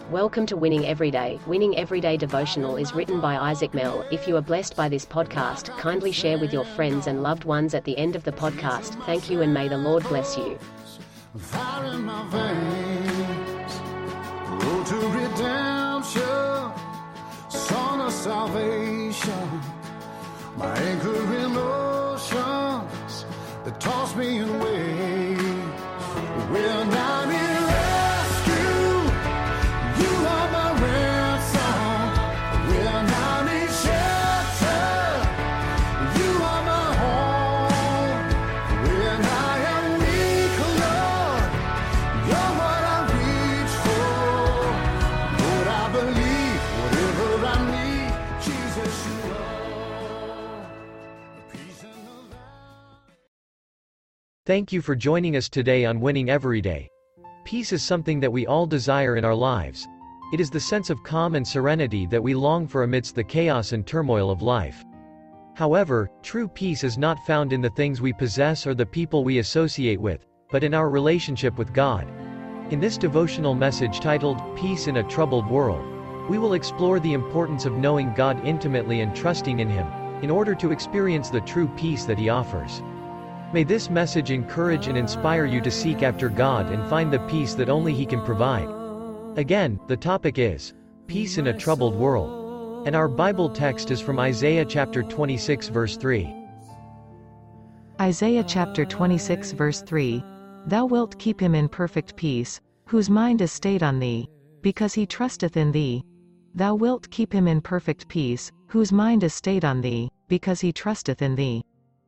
Welcome to Winning Everyday. Winning Everyday devotional is written by Isaac Mell. If you are blessed by this podcast, kindly share with your friends and loved ones at the end of the podcast. Thank you and may the Lord bless you. Fire in my veins, road to redemption, song of salvation, my anchor in oceans that toss me in waves. When I'm in rescue, you are my ransom. When I'm in shelter, you are my home. When I am weak, Lord, you're what I reach for. Lord, I believe whatever I need, Jesus, you are. Peace in the valley. Thank you for joining us today on Winning Everyday. Peace is something that we all desire in our lives. It is the sense of calm and serenity that we long for amidst the chaos and turmoil of life. However, true peace is not found in the things we possess or the people we associate with, but in our relationship with God. In this devotional message titled, Peace in a Troubled World, we will explore the importance of knowing God intimately and trusting in Him, in order to experience the true peace that He offers. May this message encourage and inspire you to seek after God and find the peace that only He can provide. Again, the topic is Peace in a Troubled World. And our Bible text is from Isaiah chapter 26 verse 3. Isaiah chapter 26 verse 3. Thou wilt keep him in perfect peace, whose mind is stayed on thee, because he trusteth in thee. Thou wilt keep him in perfect peace, whose mind is stayed on thee, because he trusteth in thee.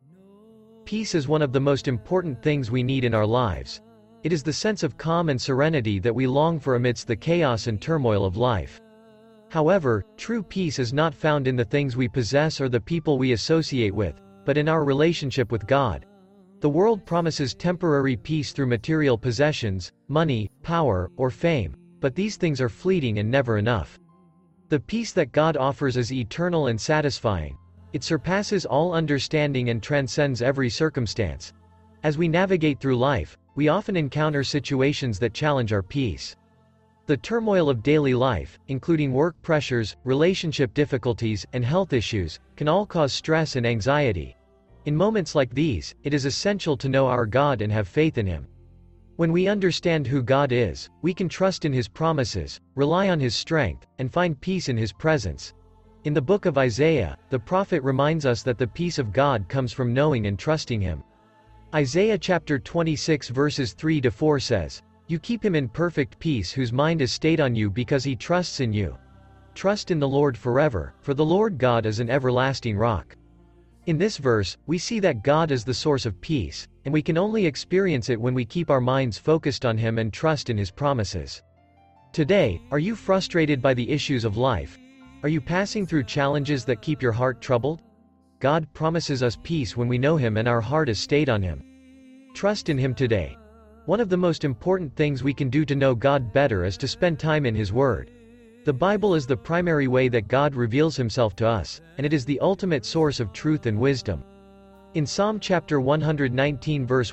Peace is one of the most important things we need in our lives. It is the sense of calm and serenity that we long for amidst the chaos and turmoil of life. However, true peace is not found in the things we possess or the people we associate with, but in our relationship with God. The world promises temporary peace through material possessions, money, power, or fame, but these things are fleeting and never enough. The peace that God offers is eternal and satisfying. It surpasses all understanding and transcends every circumstance. As we navigate through life, we often encounter situations that challenge our peace. The turmoil of daily life, including work pressures, relationship difficulties, and health issues, can all cause stress and anxiety. In moments like these, it is essential to know our God and have faith in Him. When we understand who God is, we can trust in His promises, rely on His strength, and find peace in His presence. In the book of Isaiah, the prophet reminds us that the peace of God comes from knowing and trusting Him. Isaiah chapter 26 verses 3-4 says, You keep him in perfect peace whose mind is stayed on you because he trusts in you. Trust in the Lord forever, for the Lord God is an everlasting rock. In this verse, we see that God is the source of peace, and we can only experience it when we keep our minds focused on Him and trust in His promises. Today, are you frustrated by the issues of life? Are you passing through challenges that keep your heart troubled? God promises us peace when we know Him and our heart is stayed on Him. Trust in Him today. One of the most important things we can do to know God better is to spend time in His Word. The Bible is the primary way that God reveals Himself to us, and it is the ultimate source of truth and wisdom. In Psalm chapter 119 verse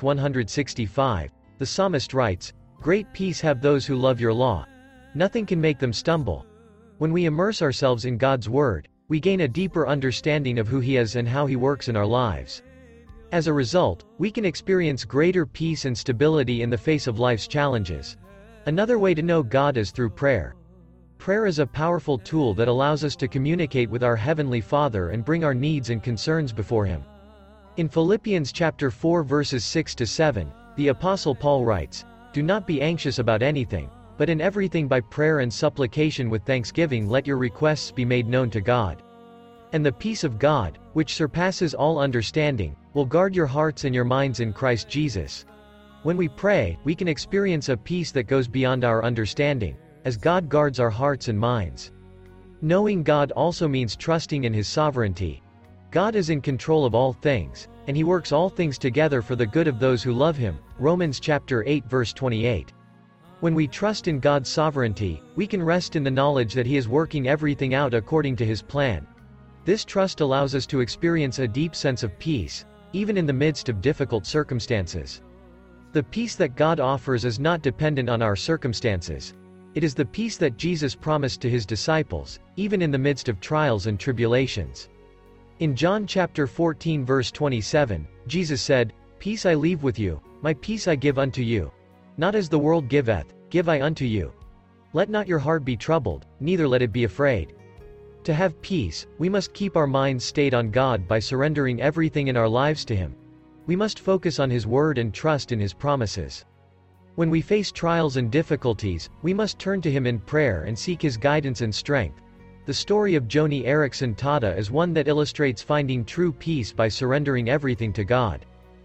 165, the psalmist writes, Great peace have those who love your law. Nothing can make them stumble. When we immerse ourselves in God's Word, we gain a deeper understanding of who He is and how He works in our lives. As a result, we can experience greater peace and stability in the face of life's challenges. Another way to know God is through prayer. Prayer is a powerful tool that allows us to communicate with our Heavenly Father and bring our needs and concerns before Him. In Philippians chapter 4 verses 6-7, the Apostle Paul writes, Do not be anxious about anything, but in everything by prayer and supplication with thanksgiving let your requests be made known to God. And the peace of God, which surpasses all understanding, will guard your hearts and your minds in Christ Jesus. When we pray, we can experience a peace that goes beyond our understanding, as God guards our hearts and minds. Knowing God also means trusting in His sovereignty. God is in control of all things, and He works all things together for the good of those who love Him. Romans chapter 8 verse 28. When we trust in God's sovereignty, we can rest in the knowledge that He is working everything out according to His plan. This trust allows us to experience a deep sense of peace, even in the midst of difficult circumstances. The peace that God offers is not dependent on our circumstances. It is the peace that Jesus promised to his disciples, even in the midst of trials and tribulations. In John chapter 14 verse 27, Jesus said, "Peace I leave with you, my peace I give unto you. Not as the world giveth, give I unto you. Let not your heart be troubled, neither let it be afraid." To have peace, we must keep our minds stayed on God by surrendering everything in our lives to Him. We must focus on His Word and trust in His promises. When we face trials and difficulties, we must turn to Him in prayer and seek His guidance and strength. The story of Joni Eareckson Tada is one that illustrates finding true peace by surrendering everything to God.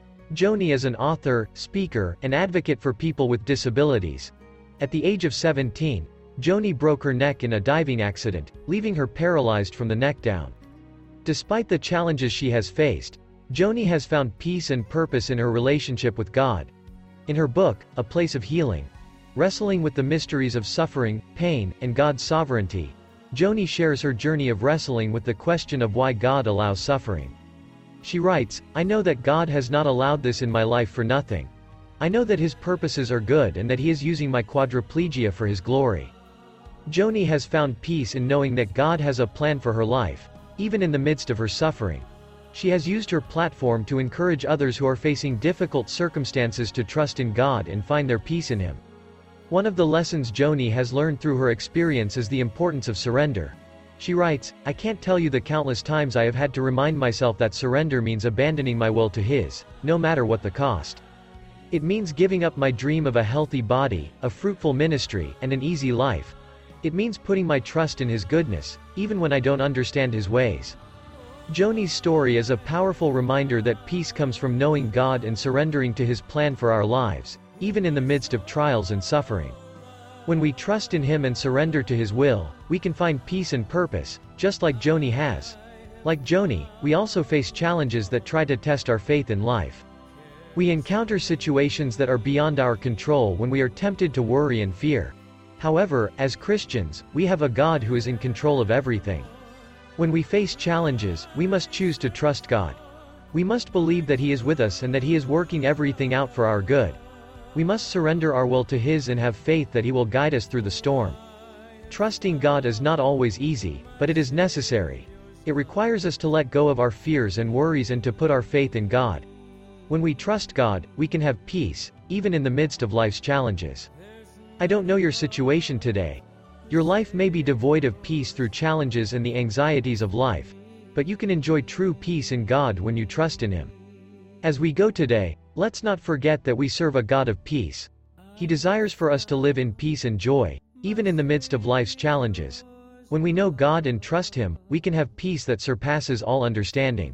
Joni is an author, speaker, and advocate for people with disabilities. At the age of 17, Joni broke her neck in a diving accident, leaving her paralyzed from the neck down. Despite the challenges she has faced, Joni has found peace and purpose in her relationship with God. In her book, A Place of Healing, Wrestling with the Mysteries of Suffering, Pain, and God's Sovereignty, Joni shares her journey of wrestling with the question of why God allows suffering. She writes, "I know that God has not allowed this in my life for nothing. I know that His purposes are good and that He is using my quadriplegia for His glory." Joni has found peace in knowing that God has a plan for her life, even in the midst of her suffering. She has used her platform to encourage others who are facing difficult circumstances to trust in God and find their peace in Him. One of the lessons Joni has learned through her experience is the importance of surrender. She writes, "I can't tell you the countless times I have had to remind myself that surrender means abandoning my will to His, no matter what the cost. It means giving up my dream of a healthy body, a fruitful ministry, and an easy life. It means putting my trust in His goodness, even when I don't understand His ways." Joni's story is a powerful reminder that peace comes from knowing God and surrendering to His plan for our lives, even in the midst of trials and suffering. When we trust in Him and surrender to His will, we can find peace and purpose, just like Joni has. Like Joni, we also face challenges that try to test our faith in life. We encounter situations that are beyond our control when we are tempted to worry and fear. However, as Christians, we have a God who is in control of everything. When we face challenges, we must choose to trust God. We must believe that He is with us and that He is working everything out for our good. We must surrender our will to His and have faith that He will guide us through the storm. Trusting God is not always easy, but it is necessary. It requires us to let go of our fears and worries and to put our faith in God. When we trust God, we can have peace, even in the midst of life's challenges. I don't know your situation today. Your life may be devoid of peace through challenges and the anxieties of life, but you can enjoy true peace in God when you trust in Him. As we go today, let's not forget that we serve a God of peace. He desires for us to live in peace and joy, even in the midst of life's challenges. When we know God and trust Him, we can have peace that surpasses all understanding.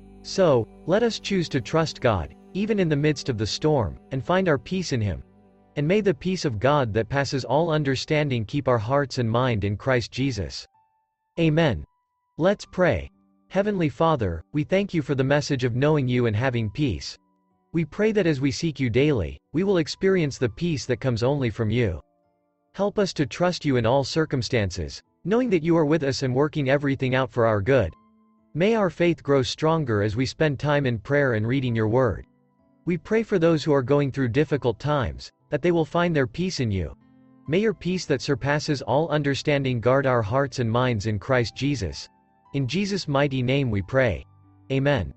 So, let us choose to trust God, even in the midst of the storm, and find our peace in Him. And may the peace of God that passes all understanding keep our hearts and mind in Christ Jesus. Amen. Let's pray. Heavenly Father, we thank You for the message of knowing You and having peace. We pray that as we seek You daily, we will experience the peace that comes only from You. Help us to trust You in all circumstances, knowing that You are with us and working everything out for our good. May our faith grow stronger as we spend time in prayer and reading Your Word. We pray for those who are going through difficult times, that they will find their peace in You. May Your peace that surpasses all understanding guard our hearts and minds in Christ Jesus. In Jesus' mighty name we pray. Amen.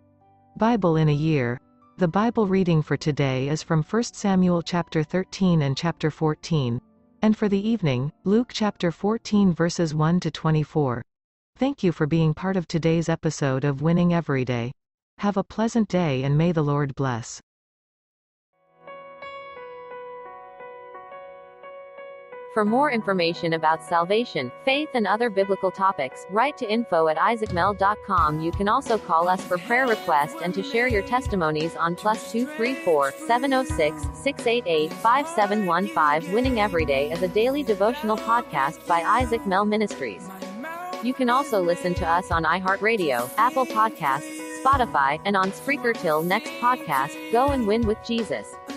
Bible in a year. The Bible reading for today is from 1 Samuel chapter 13 and chapter 14. And for the evening, Luke chapter 14 verses 1 to 24. Thank you for being part of today's episode of Winning Every Day. Have a pleasant day and may the Lord bless. For more information about salvation, faith and other biblical topics, write to info@isaacmel.com. You can also call us for prayer requests and to share your testimonies on +234 706 688 5715. Winning Every Day is a daily devotional podcast by Isaac Mel Ministries. You can also listen to us on iHeartRadio, Apple Podcasts, Spotify, and on Spreaker. Till next podcast, go and win with Jesus.